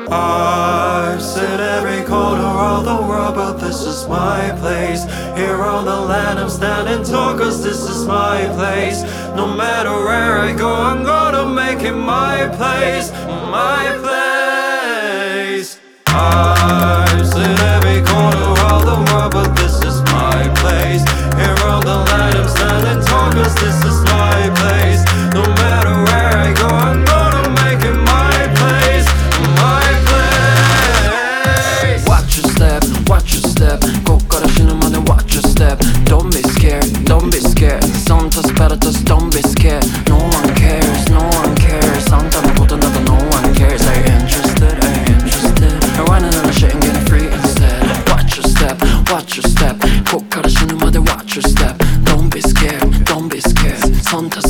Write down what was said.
I've seen every corner of the world, but this is my place. Here on the land I'm standing tall, cause this is my place. No matter where I go, I'm gonna make it my place. My place. I've seen every corner of the world, but this is my place. Here on the land I'm standing tall, cause this is my place. No matter where I go, I'm gonna make it my place. My place. Watch your step, watch your step. 꽃가루 신으면 watch your step. Don't be scared, don't be scared. Sometimes better just don't be scared. No one cares, no one cares. 상담을 보던가도 no one cares. Are you interested, are you interested? I wanna know shit and get it free instead. Watch your step, watch your step. 꽃가루 신으면 watch your step. Don't be scared, don't be scared. sometimes